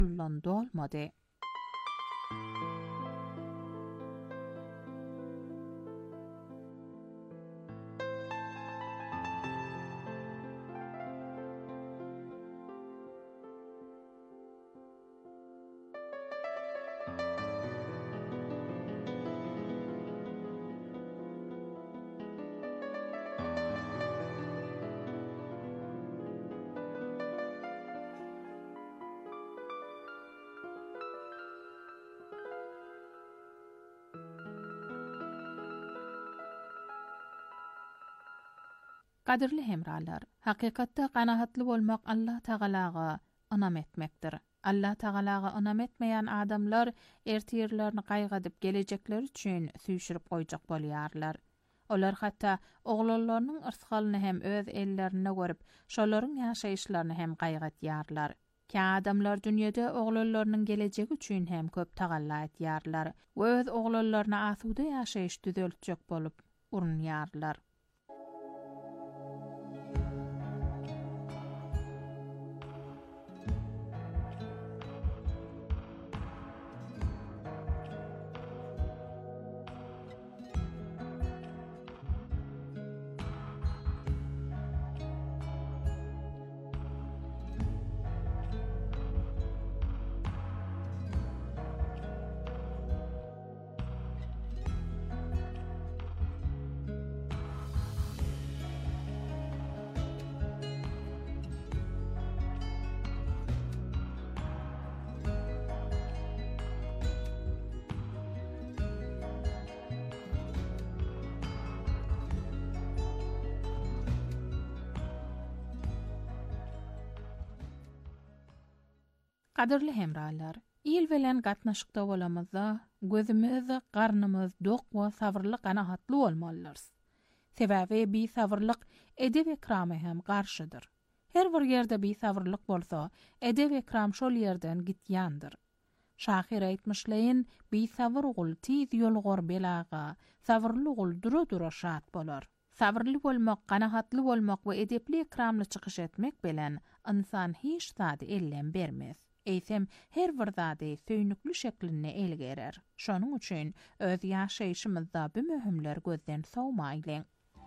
kullandı olmadı. Qadirli hemralar, haqiqatda qanaatlı bolmak Allah Tağalaga anam etmekdir. Allah Tağalaga anam etmeyen adamlar ertirlerini qaygadyp gelecekleri üçin süýşürip goýjak bolýarlar. Olar hatda oglanlarynyň ırsgalyny hem öz ellerine görüp, şolaryň ýaşaýyşlaryny hem qaygatýarlar. Kä adamlar dünýede oglanlarynyň gelejegi üçin hem köp tagalla etýärler we öz oglanlaryna asuda ýaşaýyş düzeltjek bolup urunýarlar. Qadirli hemralar, il bilen gatnaşykda bolamyzda gözümüz, garnymyz dok we sabırly qanaatly bolmalydyr. Sebäbi bi sabırlyk edep ikramy hem garşydyr. Her bir ýerde bi sabırlyk bolsa, edep ikram şol ýerden gitýändir. Şahyr aýtmyşlaýyn, bi sabır ugul tiz ýolgor belaga, sabırly ugul dura şat bolar. Sabırly bolmak, qanaatly bolmak we edepli ikramly çykyş etmek bilen insan hiç zady ellen bermez. Eýsem her bir zady söýnükli şekline elgerer. Şonuň üçin öz ýaşaýyşymyzda bu möhümler gözden sowmaýlyň.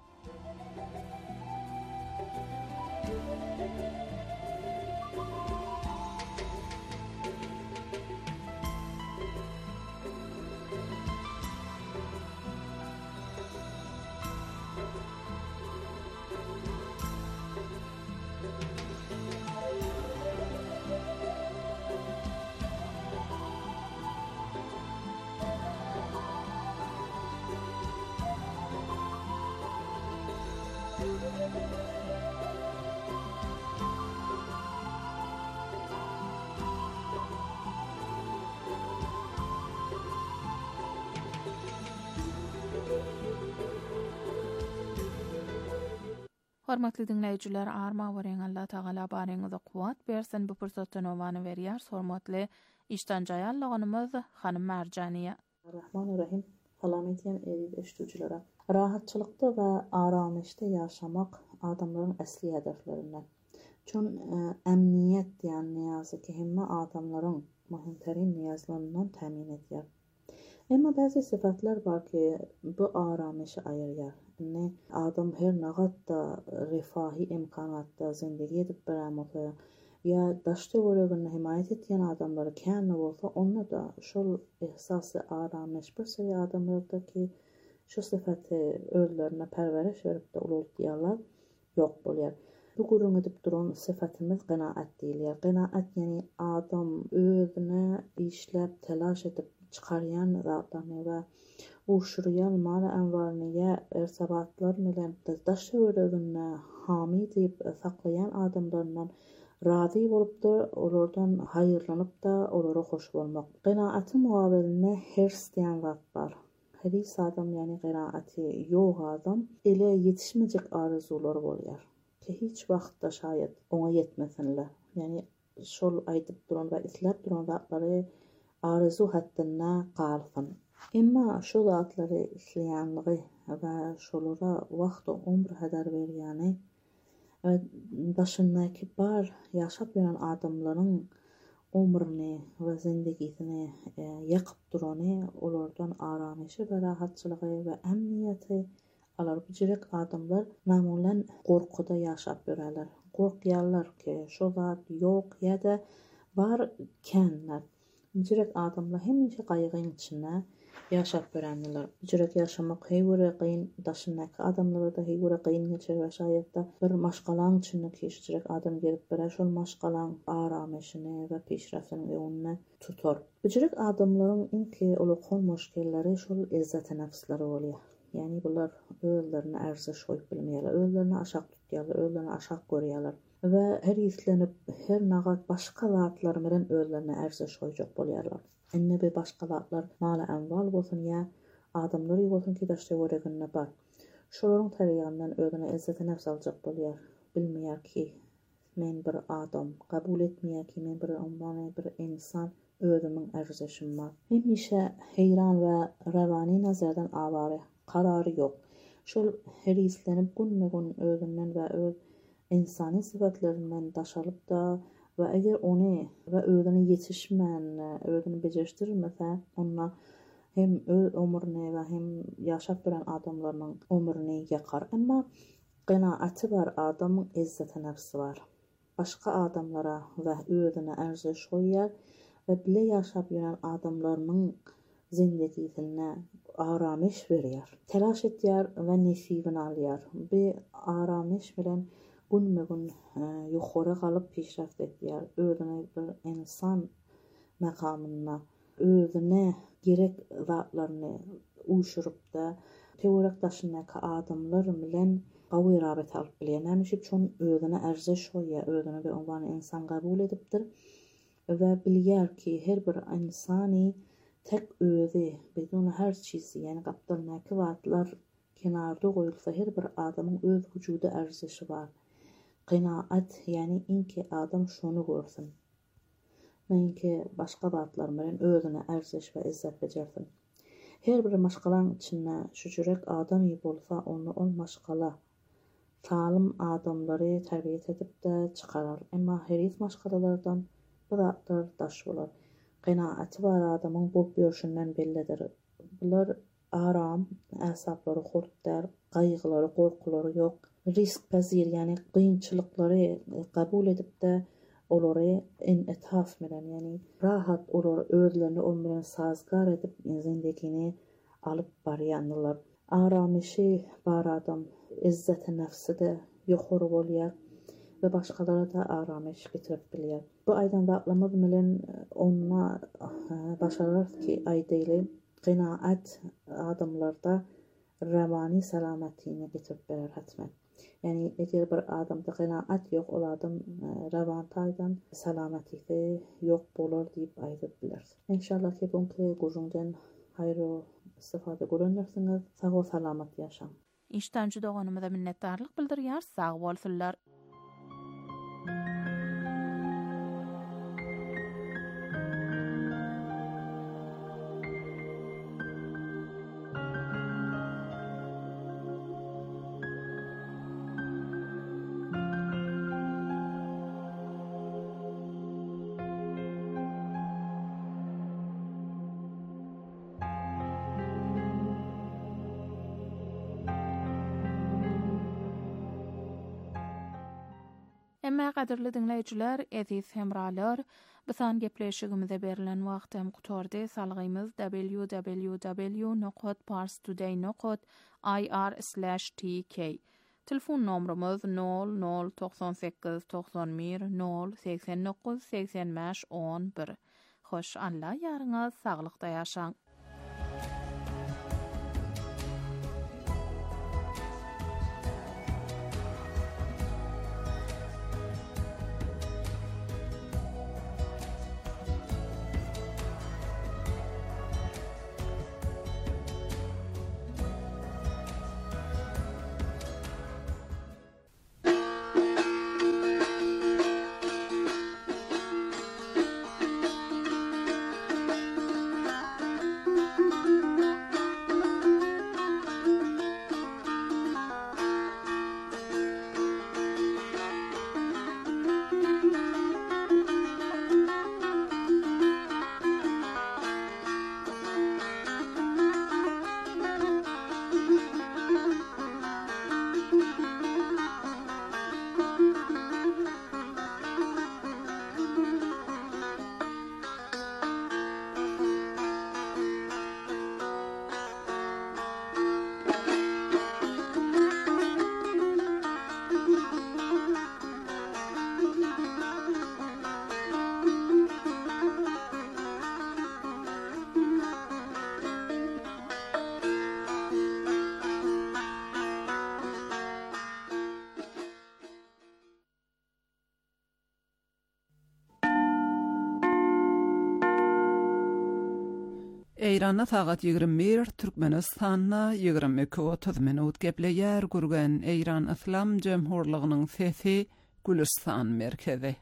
Hormatly dinleýijiler, arma weren Allah Taala baryňyza kuwat bersin. Bu pursatdan owany berýär. Hormatly işdanjaýanlygymyz Hanym Marjaniýa. Rahmanirrahim. Salam edýän eýdi eşitjilere. Rahatçylykda we aramışda ýaşamak adamlaryň asli hedeflerinden. Çün emniyet diýen niýazy ki hemme adamlaryň muhimterin niýazlaryndan temin edýär. Emma bazı sıfatlar var ki bu aramışı ayırıyor. Ne adam her nağatda rifahi imkanatda zindagi edip beramokla ya daşta görevini himayet etyen adamları känne bolsa onu da şol ihsasy aramış bir seri adamlarda ki şu sıfatı özlerine perveriş verip de ulul diýerler yok bolýar. Bu gurun edip duran sıfatymız qanaat diýilýär. Qanaat yani adam özüne işlep telaş edip çıkaryan zatlarını ve uşuryan mala envarını ersabatlar bilen daşa görevine hami deyip saklayan adamlarından razı bolup da olardan hayırlanıp da olara hoş bolmak. Qanaatı muabeline hers diýen zat bar. Hadis adam yani qanaati yok adam ele yetişmeyecek arzular bolýar. Ki hiç vaqtda şayet ona yetmesinler. Yani şol aýdyp duran ve islap duran zatları arzu hattına qalsın. Emma şu zatları isleýänligi we şolara wagt ömür hedar berýäni başyndaky bar ýaşap ýören adamlaryň ömrüni ve zindegisini yakıp durany, olardan aramışy we rahatçylygy we emniyeti alar. Bijirek adamlar mamulan gorkuda yaşap bererler. Gorkýarlar ki şo zat ýok ýa-da bar kenler. Bijirek adamlar hemişe gaýgyň içinde yaşap berenler. Bijirek yaşamak heýwere gyn, daşyndaky adamlara da heýwere gyn geçer we şaýatda bir maşgalaň içinde keçirek adam gelip berer, şol maşgalaň aramışyny we peşraftyny öňüne tutar. Bijirek adamlaryň inki ulukul müşkelleri şol izzet-i nefsleri bolýar. Yani bular özlerini erziş koyup bilmeýärler, özlerini aşak tutýarlar, özlerini aşak görýärler we her ýitlenip her nagat başga zatlar bilen özlerini erziş koýjak bolýarlar. Enne bir başga zatlar mala enval bolsun ýa adamlar bolsun ki daşda göreginde bar. Şolaryň tarýandan özüne izzet-i nefs aljak bolýar. Bilmeýär ki men bir adam, kabul etmeýär ki men bir umman bir insan, özümiň erzişim bar. Hemişe heyran we rawany nazardan awary karary ýok. Şol her ýitlenip gün özünden we öz insani sypatlarinden daşalyp da we eger ony we özüne ýetişmän, özüni bejerişdirmese, onda hem öz ömrüne we hem ýaşap bilen adamlaryň ömrüne ýakar. Emma qynaaty bar adamyň izzet-i nefsi bar. Başga adamlara we özüne erziş goýýar we bile ýaşap ýören adamlaryň zindegisine aramış berýär. Telaş etýär we nesibini alýar. Bir aramış bilen gün ýokary galyp peşraft etýär. Özüne bir insan makamyna, özüne gerek zatlaryny uýşuryp da teorik daşyndaky adamlar bilen gawy rabet alyp bilýär. Näme üçin özüne erziş goýýar, özüne bir umman insan kabul edipdir we bilýär ki her bir insany tek özü, bedun her çizi, yani gapdalnaky zatlar kenarda goýulsa her bir adamyň öz wüjudy erzişi bar. Qynaat, yani inki adam şonu görsün. Menki başga zatlar bilen özüne erziş we izzet bejersin. Her bir maşgalaň içinde şujurek adam ýa bolsa, onu ol maşgala talim adamlary terbiýet edip de çykarar. Emma heris maşgalalardan bu zatlar daş bolar. Qynaaty bar adamyň bolup ýörüşinden bellidir. Bular aram, asaplary hortlar, gaýgylary, gorkulary ýok. Risk pezir, yani qyynçylyklary kabul edip de olary etaf bilen, yani rahat olar özlerini on bilen sazgar edip zindegini alyp barýanlar. Aramışy bar adam izzet-i nefsi de ýokary bolýar ve başgalara da aramış getirip bilýär. Bu aýdan zatlamaz bilen onna başarar ki aýdaly qynaat adamlarda rawany salamatlygyny getirip berer hatman. Yani eger bir adamda qynaat ýok, ol adam rawan taýdan salamatlygy ýok bolar diýip aýdyp biler. İnşallah ki buňky gurjundan haýry istifade görenlersiňiz. Sag we salamat ýaşaň. İştenci doğanımıza minnetdarlyk bildirýär. Sag bolsunlar. Emma gaderli dinleýijiler, eziz hemralar, bisan gepleşigimize berilen wagtym gutardy. Salgymyz www.parstoday.ir/tk. Telefon nomrumuz 0098 91 089 85 11. Hoş Allah ýaryňyz saglykda ýaşaň. Eyranna sagat 21, Türkmenistanna 22:30 minut gepleýär gurgan Eyran Islam Jemhurlygynyň sesi Gülistan merkezi.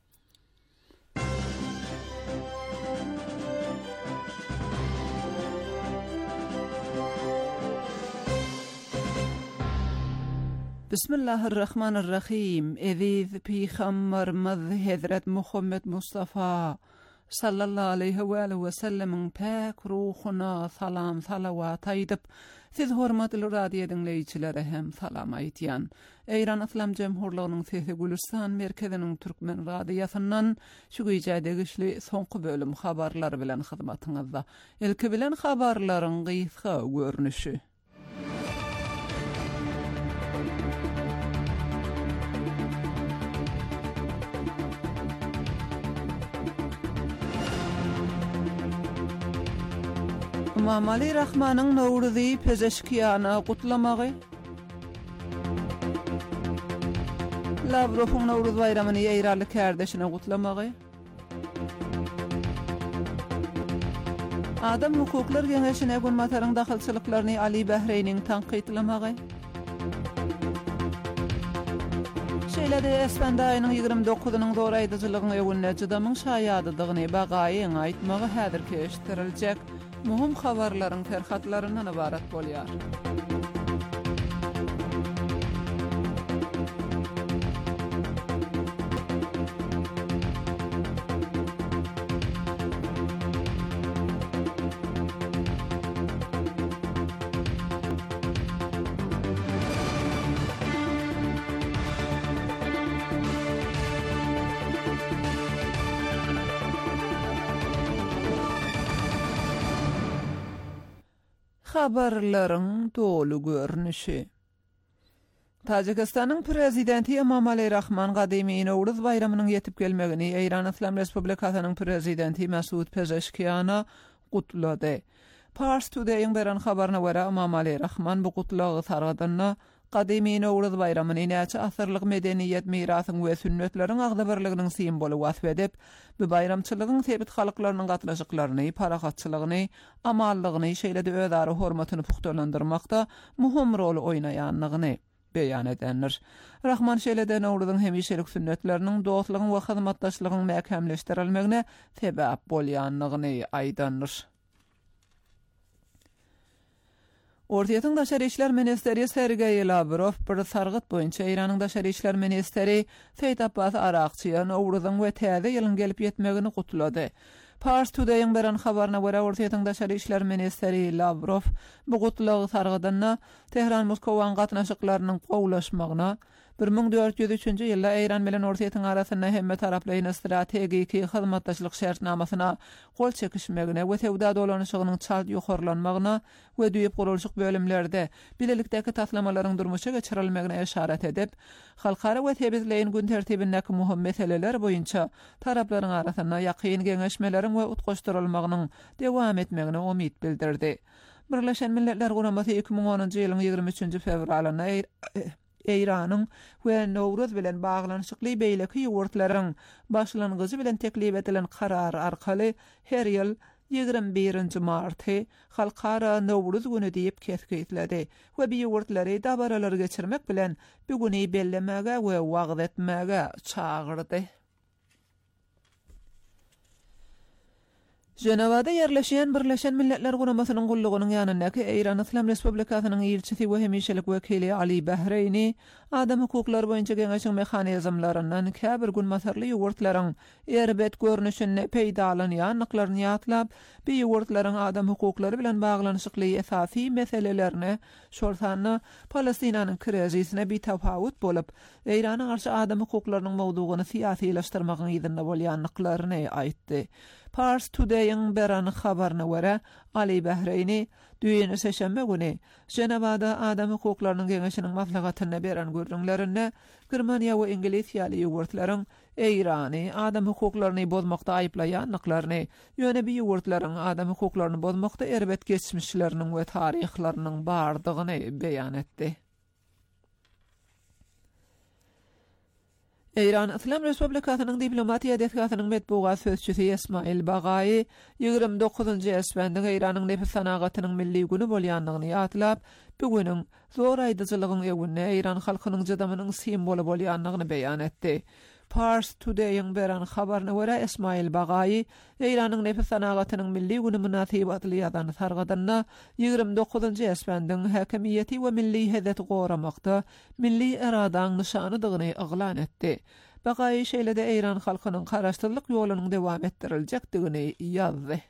Bismillahirrahmanirrahim. Eziz Peygamberimiz Hazret Muhammed Mustafa sallallahu aleyhi ve sellemin pek ruhuna salam salavat aýdyp, siz hormatly radio dinleýiçilere hem salam aýtýan. Eyran Islam Jemhurlygynyň sesi Gülistan merkeziniň Türkmen radiosynyň şu güýjäde güçli soňky bölüm habarlary bilen hyzmatyňyzda. Ilki bilen habarlaryň gysga görnüşi. Mamali Rahmanyň Nowruzy pezeşkiyana gutlamagy. Lavrowyň Nowruz bayramy ýaýraly kärdeşine gutlamagy. Adam hukuklar Geňeşine gönmataryň dahylçylyklaryny Ali Bahreýniň tanqytlamagy. Şeýlede Esbanda aýynyň 29-nyň doraýdyjylygyny öwünne jydamyň şaýadydygyny bagaýyň aýtmagy häzir keşdiriljek. Muhim habarlaryň ferhatlaryndan ibarat bolýar. Habarlaryň dolu görnüşi. Tajikistanyň prezidenti Emomali Rahman gadymy Nowruz bayramynyň ýetip gelmegini Eyran Islam Respublikasynyň prezidenti Masud Pezeşkiyana gutlady. Pars Today'ın beran habaryna görä Emomali Rahman bu gutlagy sargadanna gadymy Nowruz bayramyny näçe asyrlyk medeniýet mirasyň we sünnetleriň agdabyrlyginiň simboly wasf edip, bu bayramçylygyň sebit halklarynyň gatnaşyklaryny, paragatçylygyny, amallygyny şeýlede özara hormatyny puhtalandyrmakda muhim rol oýnaýanlygyny beýan edenler. Rahman şeýlede Nowruzyň hemişelik sünnetleriniň dostlygyň we hyzmatdaşlygyň mähkemleşdirilmegine sebäp bolýanlygyny aýdandyr. Ortaýatyň daşary işler ministeri Sergey Lavrov bir sargyt boýunça Iranyň daşary işler ministeri Seyit Abbas Arakçyň Nowruzyň we täze ýylyň gelip ýetmegini gutlady. Pars Today'ın beran habaryna görä Ortaýatyň daşary işler ministeri Lavrov bu gutlagy sargydanna Tehran Moskowa gatnaşyklarynyň gowlaşmagyna 1403-nji ýylda Eýran bilen Ortaýatyň arasynda hemme taraplyň strategiki hyzmatdaşlyk şertnamasyna gol çekişmegine we sewda dolanyşygynyň çal ýokarlanmagyna we düýüp gurulşyk bölümlerde bilelikdäki taslamalaryň durmuşa geçirilmegine işaret edip, halkara we tebizleýin gün tertibindäki muhim meseleler boýunça taraplaryň arasynda ýakyn geňeşmeleriň we utgaşdyrylmagynyň dewam etmegine umyt bildirdi. Birleşen Milletler Guramasy 2010-njy ýylyň 23-nji fevralyna Eýranyň we Nowruz bilen baglanyşykly beýleki ýurtlaryň başlangyjy bilen teklip edilen karar arkaly her ýyl 21-nji marty halkara Nowruz güni diýip kesgitledi we bu ýurtlary dabaralar geçirmek bilen bu güni bellemege we wagt etmege çağırdy. Jenewada yerleşen Birleşen Milletler Guramasynyň gullugynyň ýanyndaky Eyran Islam Respublikasynyň ilçisi we hemişelik wekili Ali Bahreýni adam hukuklary boýunça geňeşiň mehanizmlaryndan käbir gün masarly ýurtlaryň erbet görnüşini peýdalanýanlyklaryny ýatlap, bu ýurtlaryň adam hukuklary bilen baglanyşykly esasy meselelerini şolsany Palestinanyň krizisine bir tafawut bolup, Eýrana garşy adam hukuklarynyň mowdugyny siýasylaşdyrmagyň ýerinde bolýanlyklaryny aýtdy. Pars Today'ın beran habaryna görä Ali Bahreýni düýeni seşembe güni Jenewada adam hukuklarynyň geňeşiniň maslahatyna beran görnüşlerinde Germaniýa we Ingilis ýaly ýurtlaryň Eýrany adam hukuklaryny bozmakda aýplaýanlyklaryny, ýöne bu ýurtlaryň adam hukuklaryny bozmakda erbet geçmişleriniň we taryhlarynyň bardygyny beýan etdi. İran İslam Respublikasynyň diplomatiýa detgatynyň medbugat sözçüsi İsmail Bagaýy 29-njy esbände Iranyň nefis sanagatynyň milli güni bolýanlygyny ýatlap, bu güniň zor aýdyjylygyň ýegine İran halkynyň jadamynyň simboly bolýanlygyny beýan etdi. Pars Today'ın beran habarına göre İsmail Bagaýy Iranyň nefis sanagatynyň milli güni münasibetli ýazany sargadanna 29-njy esbändiň häkimiýeti we milli hezeti goramakda milli iradaň nişanydygyny iglan etdi. Bagaýy şeýlede Iran halkynyň garaşdyrlyk ýolunyň dowam etdiriljakdygyny ýazdy.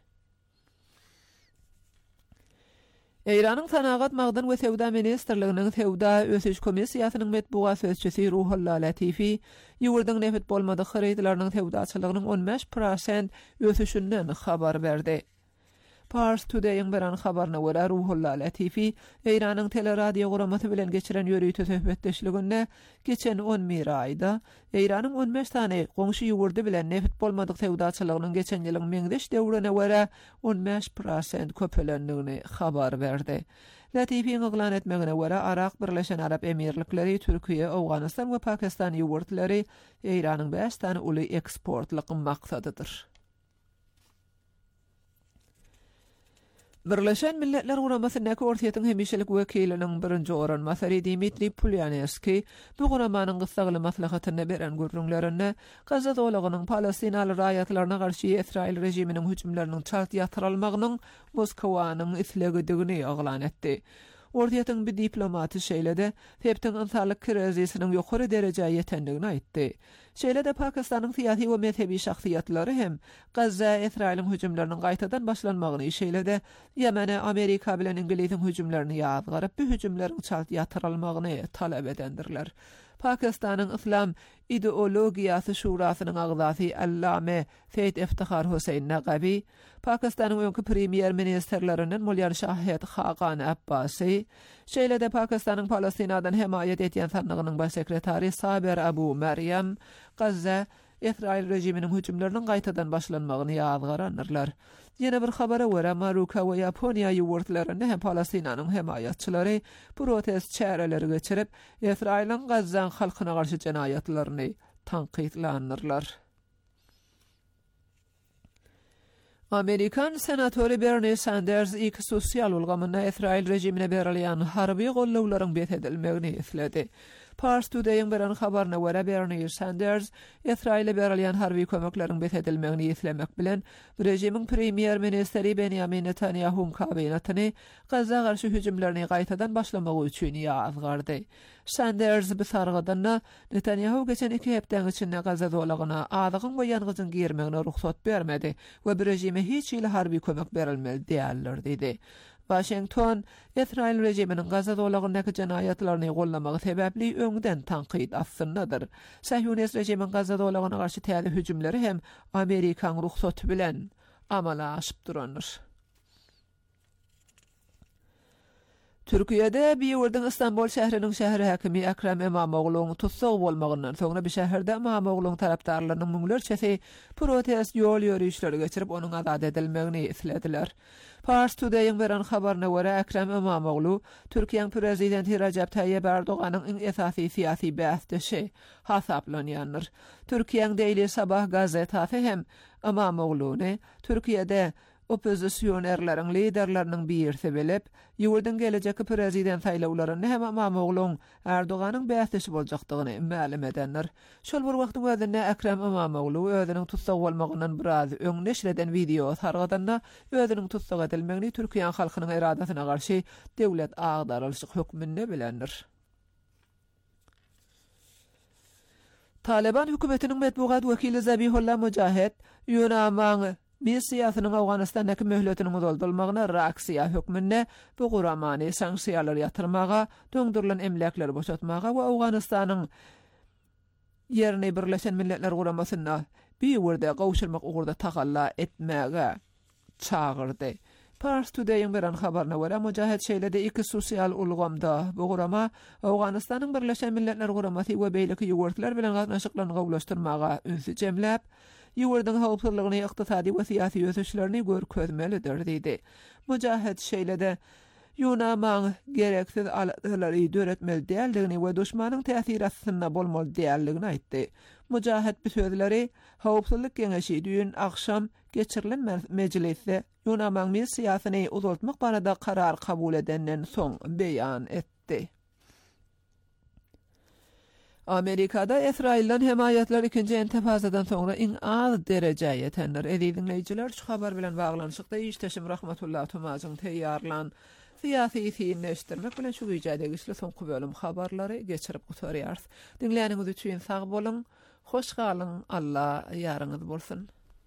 Iranyň Sanagat Magdan we Sewda Ministrliginiň Sewda Ösüş Komissiýasynyň medbugat sözçüsi Ruhullah Latifi ýurduň nefit bolmady hyrytlarynyň sewdaçylygynyň 15% ösüşinden habar berdi. Pars Today'ın beran habarına göre Ruhullah Latifi Iranyň teleradio guramasy bilen geçiren ýörüýte söhbetdeşliginde geçen 11 aýda Iranyň 15 tane goňşy ýurdy bilen nefit bolmadyk sewdaçylygynyň geçen ýylyň meňdeş döwrüne göre 15% köpelendigini habar berdi. Latifiň oglan etmegine göre Arak Birleşen Arap Emirlikleri, Türkiýe, Awganystan we Pakistan ýurtlary Iranyň 5 tane uly eksportlyk maksadydyr. Birleşen Milletler Guramasynyň ortaýatyň hemişelik wekiliniň birinji oranmasary Dmitri Polyanevski bu guramanyň gysgaly maslahatyny beren görüňlerini Gaza dowlatynyň Palestinaly raýatlaryna garşy Israil rejiminiň hüjümleriniň çart ýatyrylmagynyň Moskwanyň islegidigini ýaglan etdi. Ortaýatyň bir diplomaty şeýlede September ynsalyk krizisiniň ýokary derejäge ýetendigini aýtdy. Şeýlede Pakistanyň syýasy we mezhebi şahsiýatlary hem Gaza Israil'in hüjümleriniň gaýtadan başlanmagyny şeýlede Ýemene Amerika bilen Ingilis'in hüjümlerini ýazgaryp bu hüjümleriň çalt ýatyrylmagyny talap edendirler. Pakistanyň İslam ideologiýasy şurasynyň agzasy Allame Seýid Iftihar Husayn Naqabi, Pakistanyň öňkü premier ministerlerinden Mulyan Şahid Khaqan Abbasi, şeýlede Pakistanyň Palestinadan hemaýet etýän sanlygynyň baş sekretary Saber Abu Maryam, Gaza Israil rejiminiň hüjümleriniň gaýtadan başlanmagyny ýazgaranyr. Ýene bir habara görä Maroka we Ýaponiýa ýurtlaryny hem Palestinanyň hemaýatçylary protest çäreleri geçirip Israil'in Gaza halkyna garşy jenaýatlaryny tanqidlanyrlar. Amerikan senatory Bernie Sanders ilk sosial ulgamyna Israil rejimine berilýän harby gollawlaryň betedilmegini isledi. Pars Today'ın beran habarına göre Bernie Sanders İsrail'e berilýän harby kömekleriň betedilmegini islemek bilen rejimin premier ministeri Benjamin Netanyahu'nun kabinetini Gaza garşy hüjümlerini gaýtadan başlamagy üçin ýazgardy. Sanders bu sargadanna Netanyahu geçen 2 hepden içinde Gaza dowlatyna adygyň we ýangyjyň girmegine ruhsat bermedi we bu rejime hiç ýyly harby kömek berilmeli diýerler dedi. Washington, İsrail rejiminin Gaza dowlatynyň jenaýatlaryny gollamagy sebäpli öňden tanqid astyndadyr. Sahyonist rejimin Gaza dowlatyna garşy täze hüjümleri hem Amerikaň ruhsaty bilen amala aşyp durandyr. Türkiýede bir ýurduň Istanbul şäheriniň şäher häkimi Ekrem İmamoğlu'ň tutsag bolmagyndan soňra bir şäherde İmamoğlu'ň tarapdarlarynyň müňlerçesi protest ýol ýörüşleri geçirip onuň azad edilmegini islediler. Pars Today'ın beran habarına göre Ekrem İmamoğlu, Türkiýeň prezidenti Recep Tayyip Erdoğan'ın en esasy siyasi bäsdeşi hasaplanýandyr. Türkiýeň Daily Sabah gazetasy hem İmamoğlu'ny Türkiýede opozisyonerleriň liderleriniň birisi bilip, ýurduň geleceki prezident saýlawlaryny hem İmamoğlu'ň Erdoğan'yň bäsdeşi boljakdygyny ma'lum edenler. Şol bir wagtyň özünde Ekrem İmamoğlu özüniň tutsag bolmagyndan biraz öň neşreden video targadanna özüniň tutsag edilmegini Türkiýe halkynyň iradasyna garşy döwlet agdarylşyk hökmünde bilendir. Taliban hökümetiniň medbugat wekili Zabihullah Mujahid ýönamagy Missiýasynyň Awganastandaky möhletiniň uzaldylmagyna reaksiýa hökmünde bu guramany sanksiýalar ýatyrmaga, döňdürilen emlekleri boşatmaga we Awganystanyň ýerine Birleşen Milletler Guramasyna bir werde gowşulmak ugurda tagalla etmäge çağırdy. Pars Today'ın beran habarına göre Mujahid şeýlede 2 sosial ulgamda bu gurama Awganystanyň Birleşen Milletler Guramasy we beýleki ýurtlar bilen gatnaşyklanyny gowlaşdyrmaga ünsü jemläp ýurduň howpsuzlygyny, ykdysady we syýasy ösüşlerini görkezmelidir diýdi. Mujahid şeýlede ýönamaň gereksiz alatlary döretmeli diýerligini we düşmanyň täsir astyna bolmaly diýerligini aýtdy. Müjahet büsözleri Howpsuzlyk Geňeşi düýün akşam geçirilen mejlisde ýonaman siýasaty uzaltmak barada karar kabul edenden soň beýan etdi. Amerikada Israilden hemayatlar ikinci entifazadan sonra iň az derejä ýetenler. Dinleýijiler, şu habar bilen baglanyşykda işteşim rahmetullah Tumazyn teýýarlan siyasi tiyinleştirmek bilen şu güýjede güçli soňky bölüm habarlary geçirip gutarýar. Dinleýäniňiz üçin sag bolun, hoş galyň, Allah ýarynız bolsun.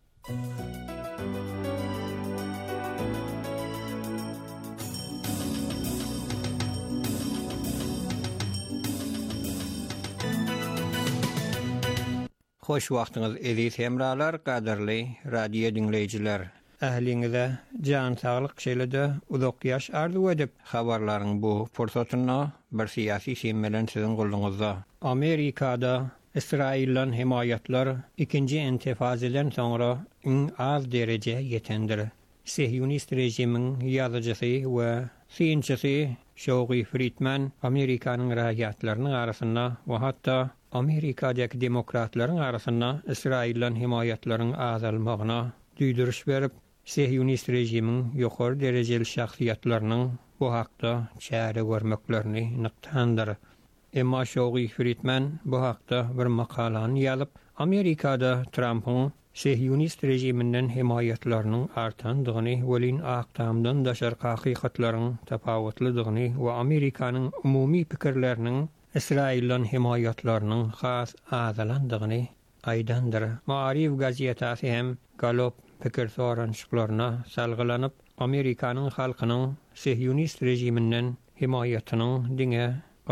Hoş wagtyňyz eziz hemralar, gaderli radio dinleýijiler. Ähliňize jan saglyk şeýlede uzak ýaş arzu edip habarlaryň bu fursatyna bir syýasy şeýle bilen siziň goluňyzda. Amerikada Israilden himayatlar ikinji entifazadan soňra iň az derejä ýetendir. Siýonist rejimiň ýazyjysy we synçysy Shoghi Friedman Amerikanyň raýatlarynyň arasynda we hatda Amerikadaky demokratlaryň arasynda Israilden himayatlaryň azalmagyna düýdürüş berip, Siýonist rejimiň ýokary derejeli şahsiýetleriniň bu hakda çäre görmeklerini nyktandyr. Emma Shoghi Friedman bu hakda bir makalany ýazyp, Amerikada Trump'yň Siýonist rejiminden himayatlarynyň artandygyny, welin aktamdan daşar hakykatlaryň tapawutlydygyny we Amerikanyň umumy pikirleriniň Israilden himayatlarynyň has azalandygyny aýdandyr. Maarif gazetasy hem Gallup pikir sorançyklaryna salgylanyp, Amerikanyň halkynyň Siýonist rejiminden himayatynyň diňe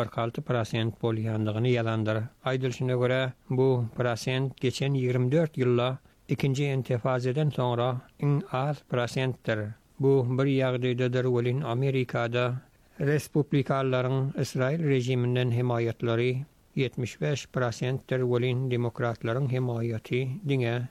46% bolýandygyny ýalandyr. Aýdylşyna görä, bu prosent geçen 24 ýylda ikinji entifazadan soňra iň az prosentdir. Bu bir ýagdaýdadyr welin Amerikada Respublikanlaryň Israil rejiminden himayatlary 75%dir, welin demokratlaryň himayaty diňe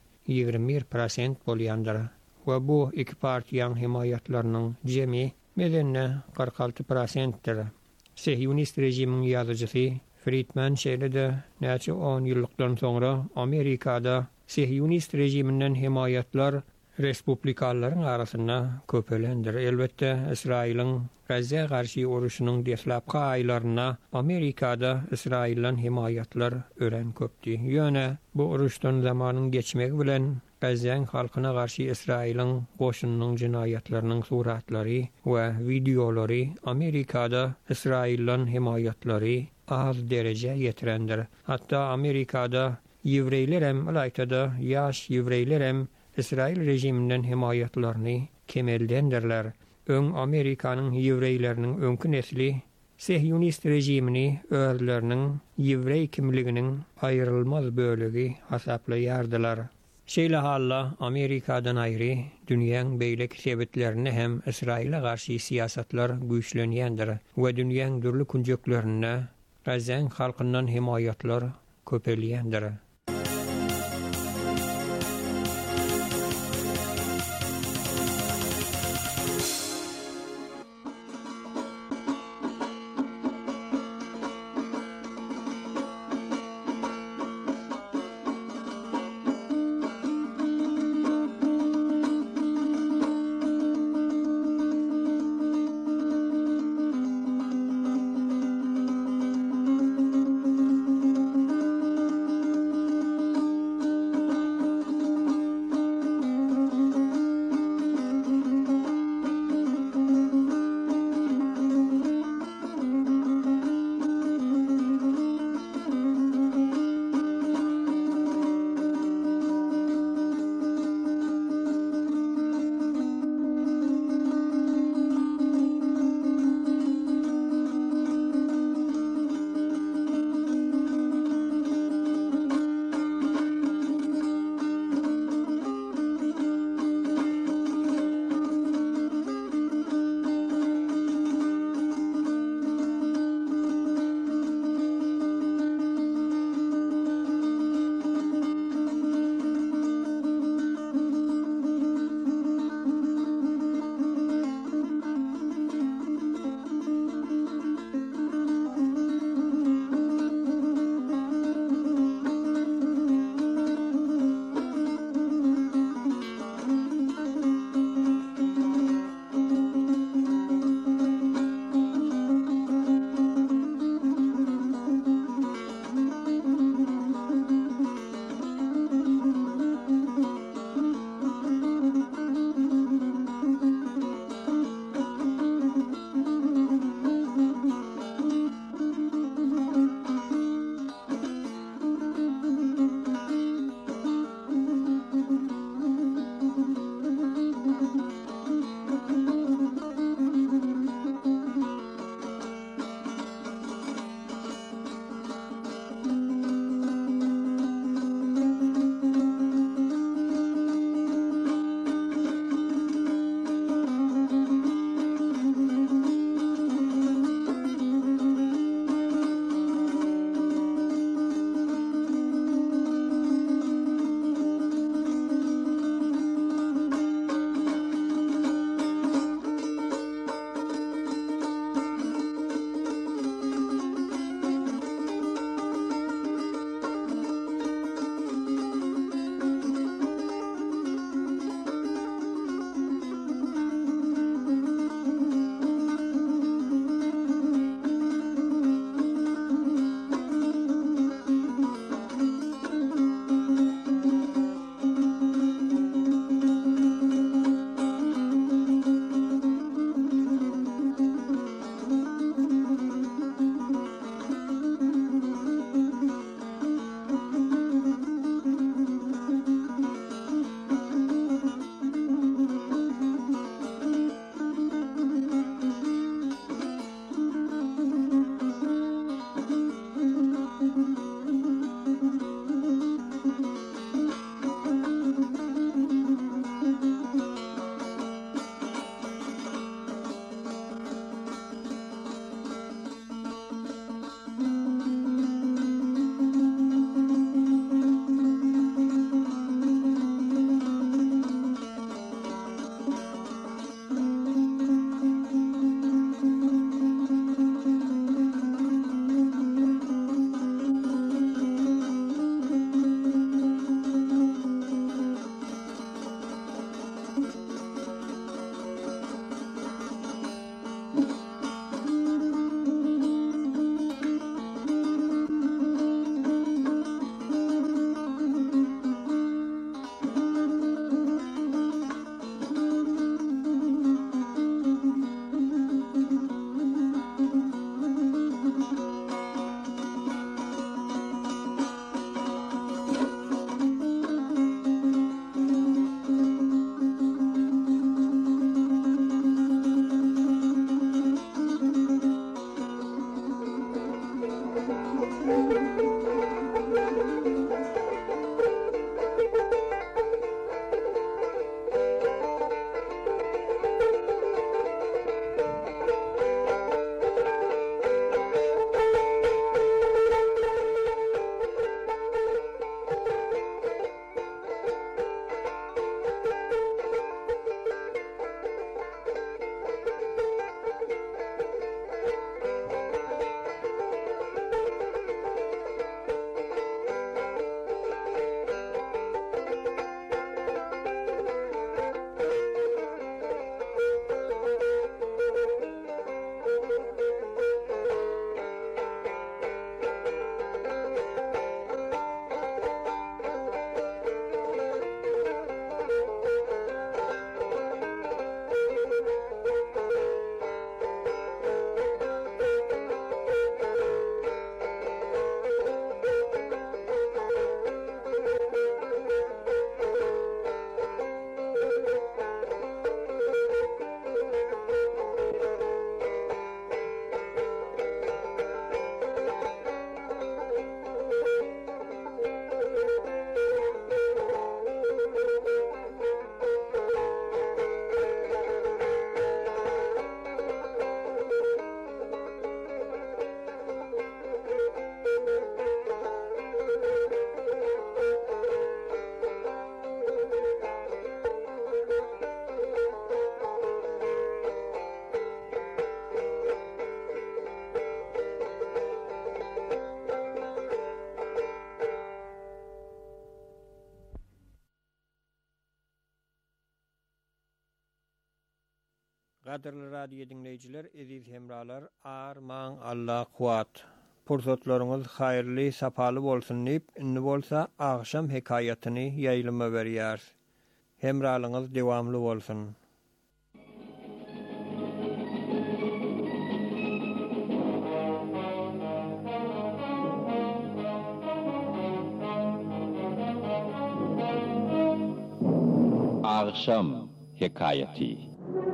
21% bolýandyr. We bu iki partiýaň himayatlarynyň jemi medenne 46%dir. Siýonist rejimiň ýazyjysy Friedman şeýlede näçe 10 ýyllykdan soňra Amerikada Siýonist rejiminden himayatlar Respublikanlaryň arasynda köpelendir. Elbetde Israiliň Gazza garşy uruşynyň deslapky aýlaryna Amerikada Israilden himayatlar ören köpdi. Ýöne bu uruşdan zamanyň geçmegi bilen Gazzaň halkyna garşy Israiliň goşunynyň jinayatlarynyň suratlary we videolary Amerikada Israilden himayatlary az derejä ýetirendir. Hatda Amerikada ýewreýler hem alaytada ýaş ýewreýler hem Israil rejiminden himayatlaryny kemeldendirler. Öň Amerikanyň ýewreýleriniň öňkü nesli Siýonist rejimini özleriniň ýewreý kimliginiň aýrylmaz bölegi hasaplaýardylar. Şeýle halla Amerikadan aýry dünýäň beýleki sebetlerini hem Israil'e garşy siýasatlar güýçlenýändir we dünýäň dürli kunjeklerine Gazzaň halkyndan himayatlar köpelýändir. Qadirli radio dinleyiciler, eziz hemralar, arman Allah kuat. Pursatlaryňyz haýyrly, sapaly bolsun diýip, indi bolsa agşam hekaýatyny ýaýlyma berýär. Hemralyňyz dewamly bolsun. Agşam hekaýaty.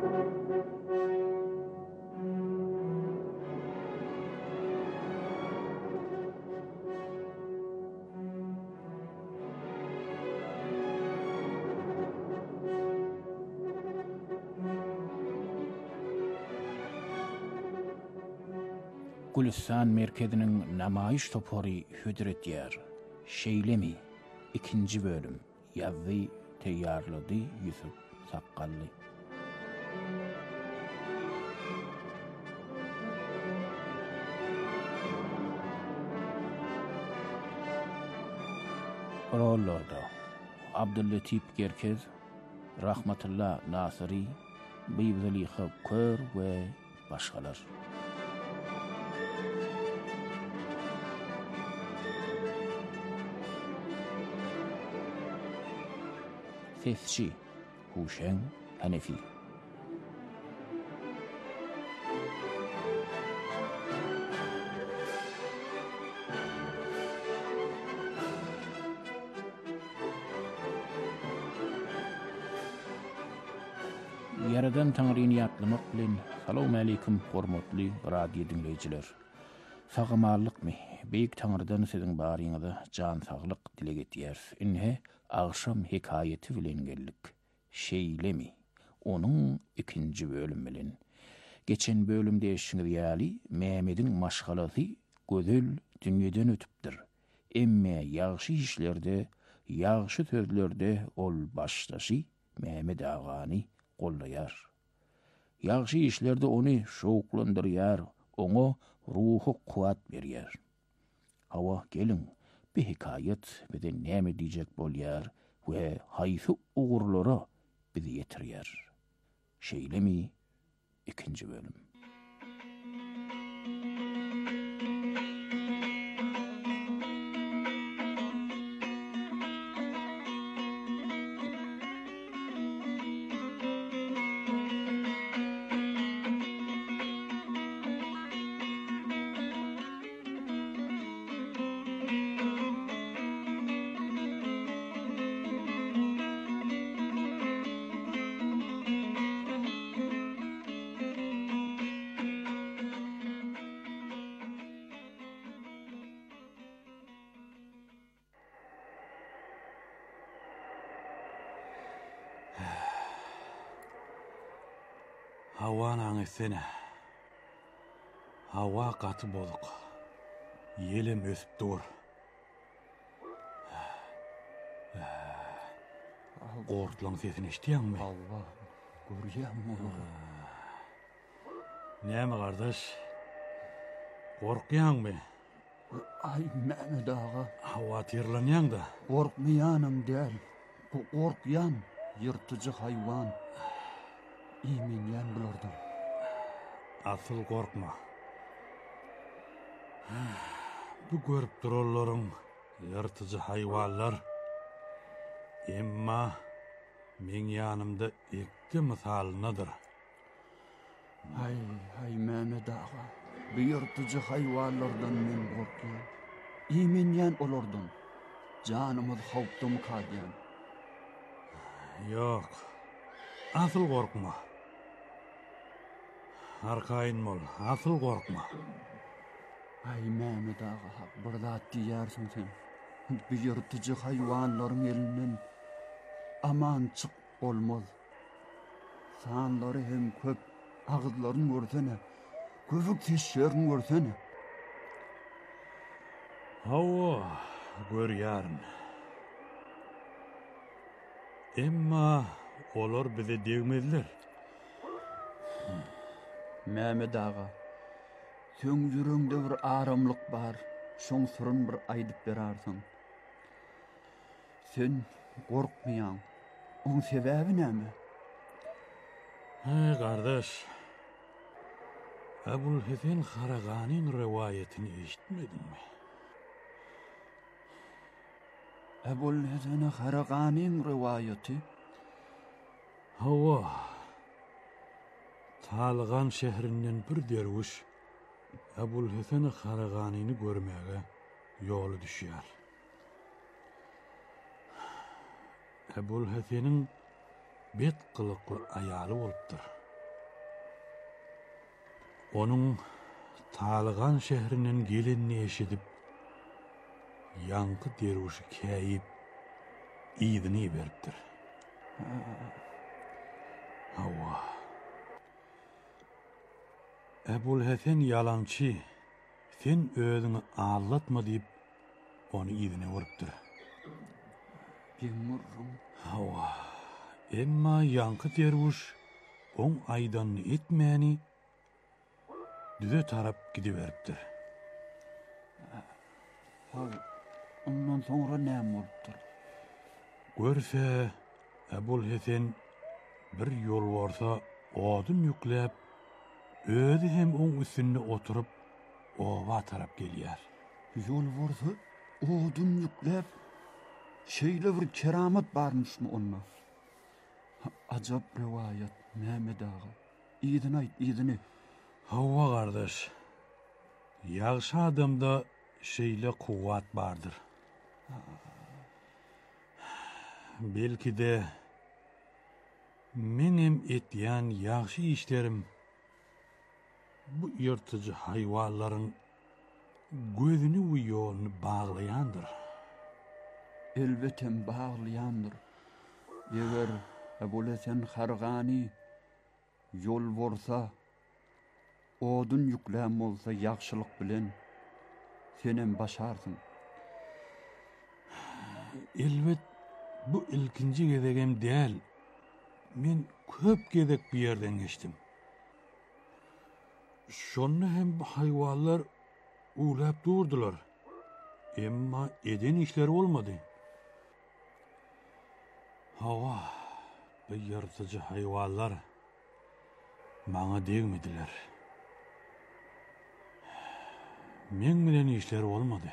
Gülistan merkezinin namayiş topori hüdret yer. Şeylemi 2. bölüm. Yazdı, teyyarladı Yusuf Sakkallı. Rollarda Abdüllatif Gerkez, Rahmetullah Nasiri, Beyzaliha Kör ve başkalar. Sesçi Huşen Hanefi. Yaradan Taňryny ýatlamak bilen Salamu alaykum hormatly radio dinleýijiler. Sagamalykmy? Beýik Taňrydan siziň baryňyza jan saglyk dile getýär. Inhe agşam hekaýaty bilen geldik. Şeylemi. Onuň 2. bölüm bilen. Geçen bölümde eşiňiz ýaly Mehmediň maşgalasy gözel dünýeden ötüpdir. Emme ýagşy işlerde, ýagşy sözlerde ol başlaşy Mehmed agany gollaýar. Ýagşy işlerde ony şowklandyrýar, oňa ruhy kuwat berýär. Hawa gelin bir hikaýat bize näme diýjek bolýar we haýsy ugurlara bizi ýetirýär. Şeylemi 2. bölüm. Hawa naňysene. Hawa gaty bolyk. Ýelim ösüp dur. Gortlaň sesini eşitýärmi? Allah, görýärmi? Näme gardaş? Gorkýanmy? Ay Mehmed ağa, Hawa tirlanýan da. gorkmaýanym däl. Bu gorkýan ýyrtyjy haýwan. Imenýän bulardan. Asyl gorkma. Bu görüp durarlaryň ýyrtyjy haýwanlar. Emma men ýanymda ikki misalynadyr. Ay Mehmed ağa, bu ýyrtyjy haýwanlardan men gorkýan. Imenýän olardan. Janymyz howpdym kalýan. Ýok. Asyl gorkma. Arkaýyn bol, asyl gorkma. Ay Mehmed ağa, bir zat diýärsiň sen. Bu ýyrtyjy haýwanlaryň elinden aman çyk bolmaz. Sanlary hem köp, agzlaryň görsene. Gözük teşerini görsene. Hawa görýärm. Emma olar bize degmediler. Mehmed ağa, sen ýüreğinde bir aramlyk bar, şoň sıryn bir aýdyp berarsyň. Sen gorkmaýan, oň sebäbi näme? Hey kardeş. Ebu'l-Hesen Karagani'nin rivayetini işitmedin mi? Ebu'l-Hesen Karagani'nin rivayeti? Hava. Talgan şehrinden bir derviş Ebu'l-Hesen Karagani'ni görmege yolu düşýär. Ebu'l-Hesen'in bet kılıklı ayalı bolupdyr. Onun Talgan şehrinden gelenini eşidip yankı dervişi käýip iýdini beripdir. Hawa. Ebu'l-Hesen yalançy, sen özüňi aldatma diýip onu iýdine beripdir. Bilmiyorum. Hawa. Emma yankı derviş on aýdanny etmäni düze tarap gidiberipdir. Ondan sonra näme bolupdyr? Görse Ebu'l-Hesen bir yol varsa odun yükläp özü hem on üstünde oturup ova tarap gelýär. Yol varsa odun yükläp şeýle bir keramet barmışmy onda? Ajab rivayet Mehmet ağa. İýdini aýt, İýdini. Hawa kardeş. Ýagşy adamda şeýle kuwat bardyr. Belki de menim etýän ýagşy işlerim bu ýırtyjy haýwanlaryň gözüni we ýoluny baglaýandyr. Elbeten bağlayandır. Eger Ebu'l-Hesen Karagani yol borsa, odun yüklän bolsa ýagşylyk bilen senem başarsın. Elbet bu ilkinci gezegem däl. Men köp gezek bir yerden geçtim. Şonu hem bu haýwanlar ulap durdular. Emma eden işleri olmadı. Hawa, bu ýartyjy haýwanlar maňa degmediler. Men bilen işleri olmadı.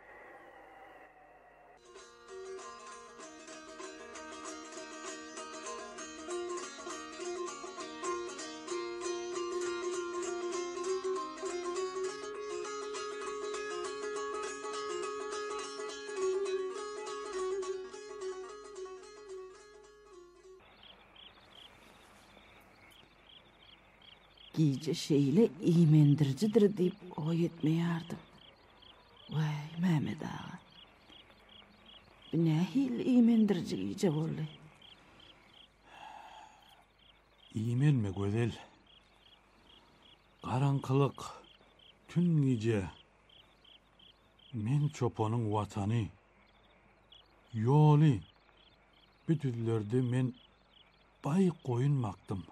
Giyce şeyle iýmendirjidir diýip oý etmeýärdim. Vay Mehmet ağa. Bu nähil iýmendirji giyce boldy? İmenme gözel. Karanqylyk, tün gece. Men çopanyň watany, ýoly. Bütünlerde men bay goýunmaktym.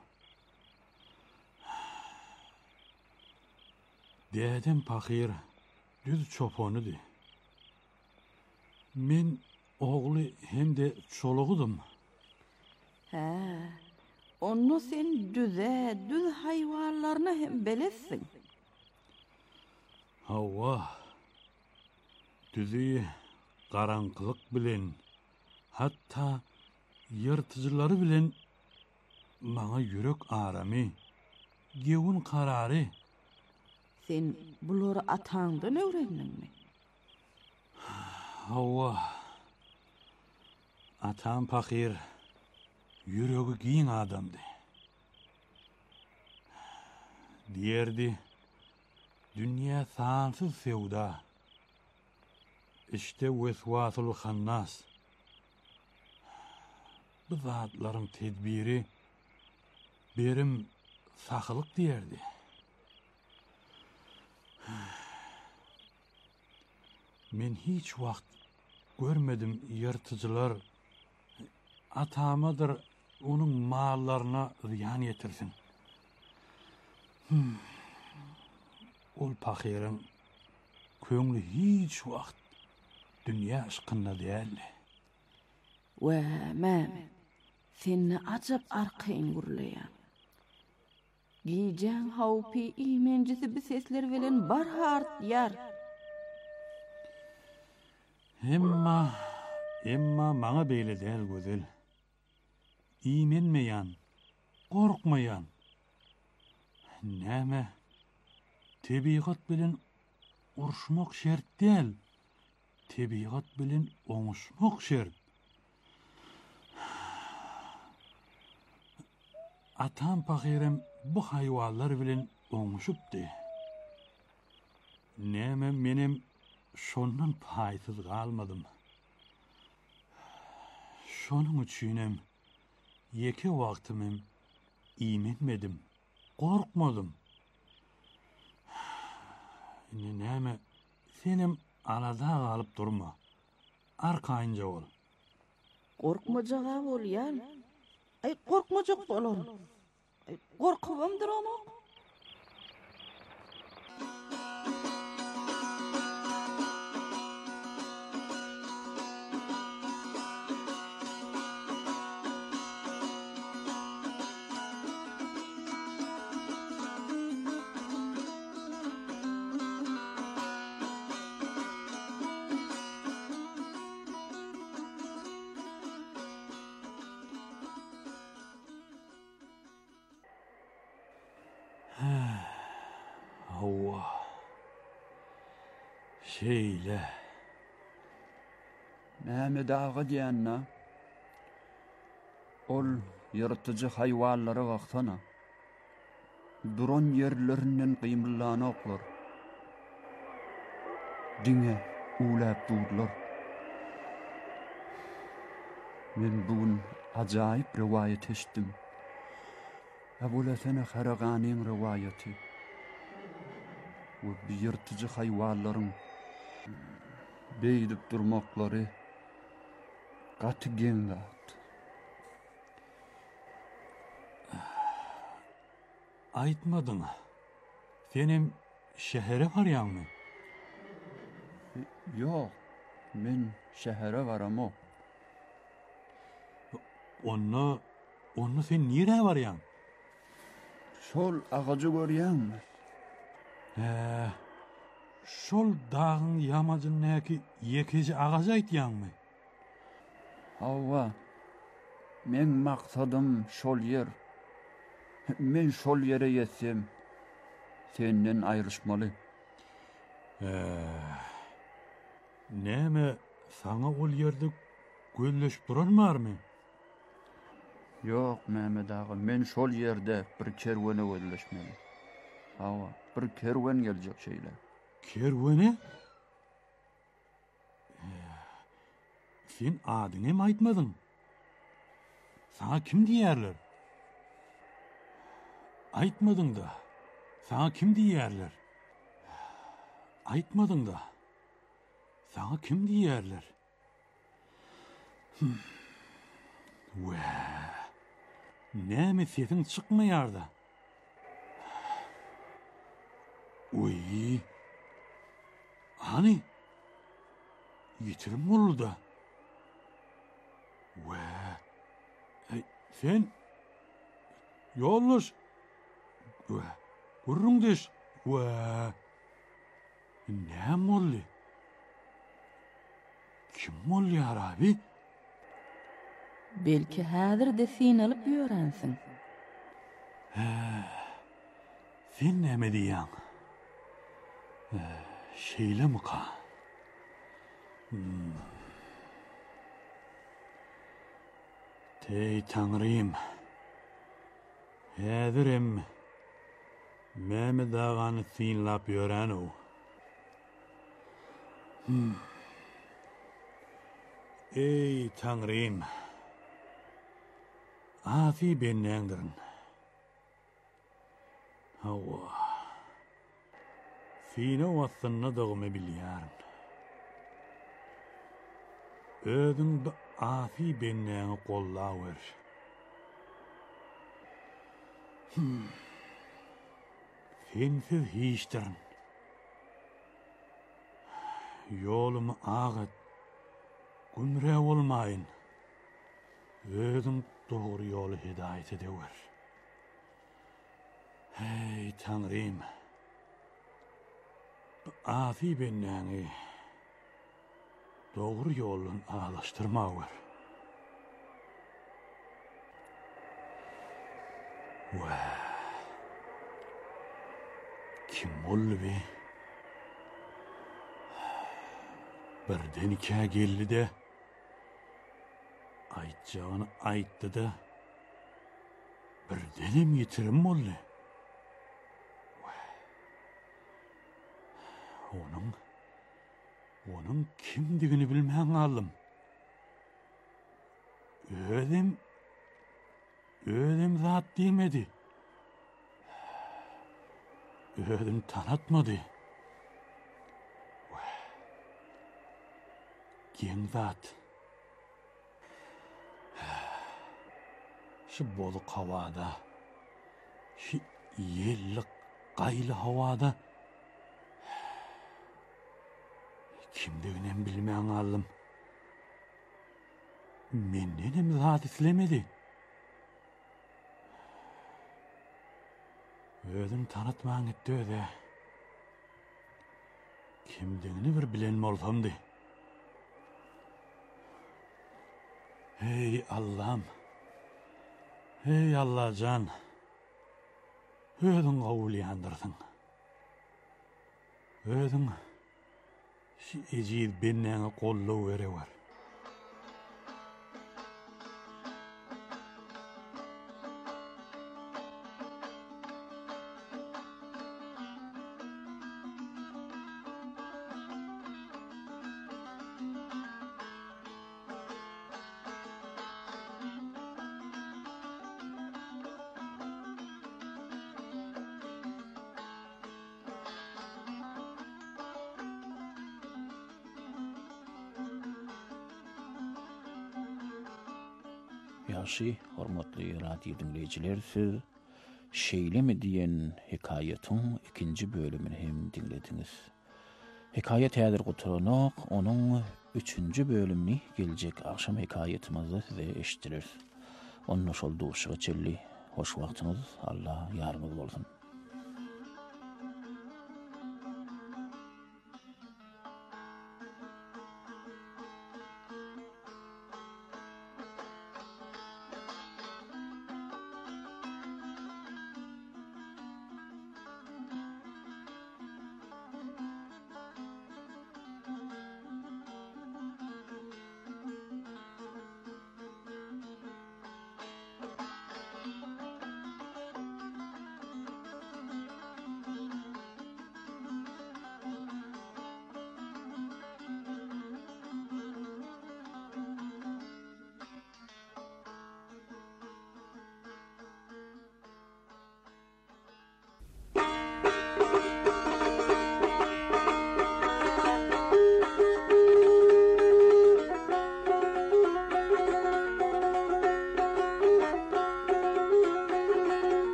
Dädem pakyr, düz çopanydy. Men ogly hem de çolugudum. He, onu sen düz haýwanlaryny hem belessin. Hawa, düzi karanqylyk bilen, hatta ýırtyjylary bilen maňa ýürek aramy, gewün karary. Sen bulary ataňdan öwrendinmi? Hawa, atam pakyr, ýüregi giň adamdy. Diýerdi, dünýä sansyz sewda. İşte Veswasul Hannas. Bu zatlaryň tedbiri berim sakylyk diýerdi. Men hiç wagt görmedim ýırtyjylar atamadyr onuň mallaryna ziyan ýetirsin. Ol pakyryň köňli hiç wagt dünýä aşkynda däl. Wa Mehmet, seni ajab arkaýyn gurlaýan. Gijan hawpi imencisi bir sesler bilen bar hart yar. Emma maňa beýle däl gözel. İmenmeýän, gorkmaýan. Näme? Tebigat bilen uruşmak şert däl. Tebigat bilen oňuşmak şert. Atam pahirem bu haýwanlar bilen oňuşupdy. Näme menem şondan paýsyz galmadym. Şonuň üçinem ýeke wagtymym imenmedim, gorkmadym. Näme senem alada galyp durma. Arkaýynja bol. Gorkmajaga bol ýal. Ay gorkmajak bolar. Ay gorkubamdyr ama. Hawa. Şeýle. Näme dagy diýänna? Ol ýyrtyjy haýwanlara wagtana. Duran ýerlerinden gymyllany oklar. Diňe ulap durlar. Men bugün ajaýyp riwayet eşitdim. Abul Hasan Haraganyň riwayeti. Bu ýyrtyjy haýwanlaryň beýdip durmaklary gaty gendat. Aýtmadyň. Senem şähere barýanmy? Ýok, men şähere baramok. Onu sen nire barýan? Şol agajy görýänmi? Şol dağın yamacın näki ýekiji agajy aýtýanmy? Hawa, men maksadym şol yer. Men şol yere ýetsem, senden aýryşmaly. Näme saňa ol ýerde gözleşip duranmarmy? Ýok, Mehmet ağa, men şol ýerde bir kerwene gözleşmeli. Hawa, bir kerwen geljek şeýle. Kerwene? Sen adyny aýtmadyň. Saňa kim diýerler? Aýtmadyň da. Saňa kim diýerler? Aýtmadyň da. Saňa kim diýerler? Näme sesin çykmaýar da? Oy. Hani? Ýitirim boldy da. Sen ýolluş. Gurrundyş. Näme boldy? Kim bolýar abi? Belki häzir de sen alyp ýörensiň. Sen näme diýýäň? Şeýle muka. Tey Tanrym. Häzirim Mehmet agany synlap ýörenw. Ey Tanrym. Afi benängdirin. Hawa. Sine wasyna dogmy bilýärin. Özüň bu afi benäňi gollawer. Sensiz hiçdirin. Ýolumy agat. Gümre bolmaýyn. Özüň dogry ýoly hidaýet edewer. Hey Tanrım. Afi bennäňi doğru ýolun alaşdyrmagy ber. Kim boldy? Birden kä geldi de aýtjagyny aýtdy da birdenem ýitirim boldy. Onun kimdigini bilmäň alym. Ödüm zat diýmedi. Ödüm tanatmady. Gen zat. Şu boluq hawada, şu ýellik gaýly hawada kimdigini bilmäň alym. Mendenem zat islemedi. Ödüm tanatmaň etdi öde. Kimdigini bir bilen bolsamdy. Hey Allah'ım. Hey Allah'can. Ödün gavul yandırsın. Ödün şu ejid bennäňe gollaw bere var. Ýaşy, hormatly radio dinleýijiler, siz Şeýlemi diýen hekaýatyň ikinji bölümini hem dinlediňiz. Hekaýat häzir guturanok, onuň 3-nji bölümini geljek akşam hekaýatymyzda size eşitdiler. Onu şol duşuga çelli hoş wagtyňyz, Allah ýarymyz bolsun.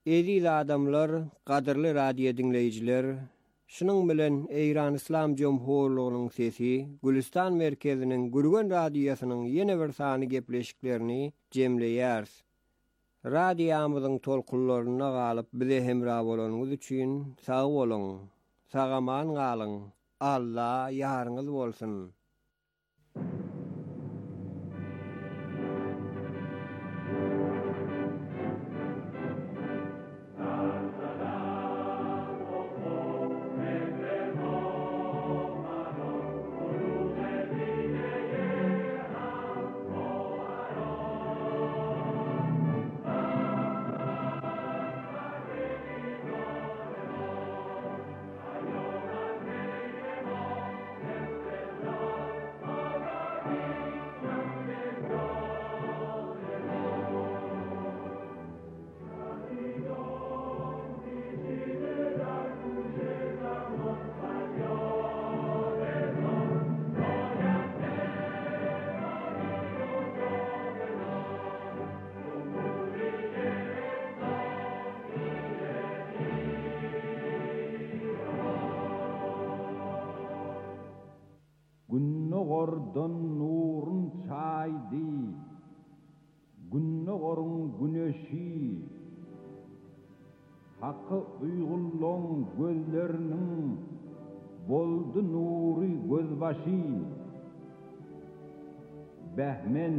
Eziz adamlar, qadrly radio dinleyijiler, şunun bilen Eýran İslam Jomhurlygynyň sesi, Gülistan merkeziniň Gürgen radiosynyň ýene bir sany gepleşiklerini jemleýär. Radiýamyzyň tolkunlaryna galyp bize hemra bolanyňyz üçin sag bolun, sagaman galyň. Allah ýaryňyz bolsun. Günnogordan nurun çaydi, günnogorun güneşi, hakkı uygulluğun gözlerinin boldu nuri gözbaşı. Behmen,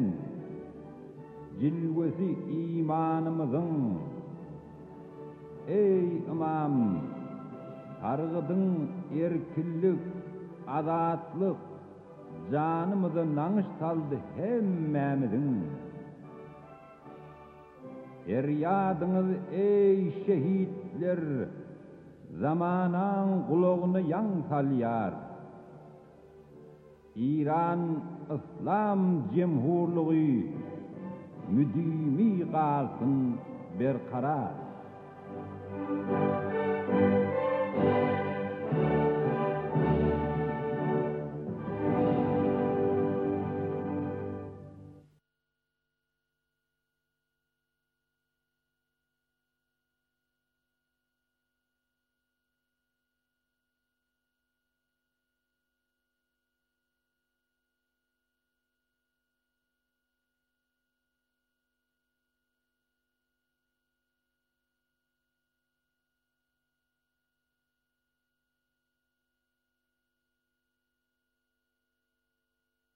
cilvesi imanımızın, ey imam, targıdın erkillik, azatlık, canımızı nanış saldı hemmemizin. Feryadınız ey şehitler, zamanan kulağını yan salyar. İran İslam Cemhurluğu müdimi kalsın berkarar.